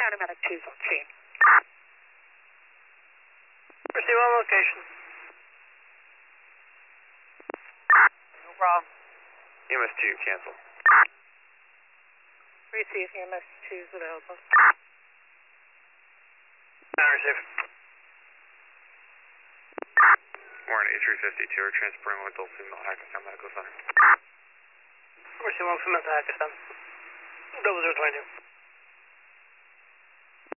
County Medic 2's on scene. Receive on location. No problem. EMS 2, cancel. Receive, EMS 2's available. Receive. Warren A352, we're transporting one adult female Hackettstown Medical Center. Receive one female to Hackettstown. 0022.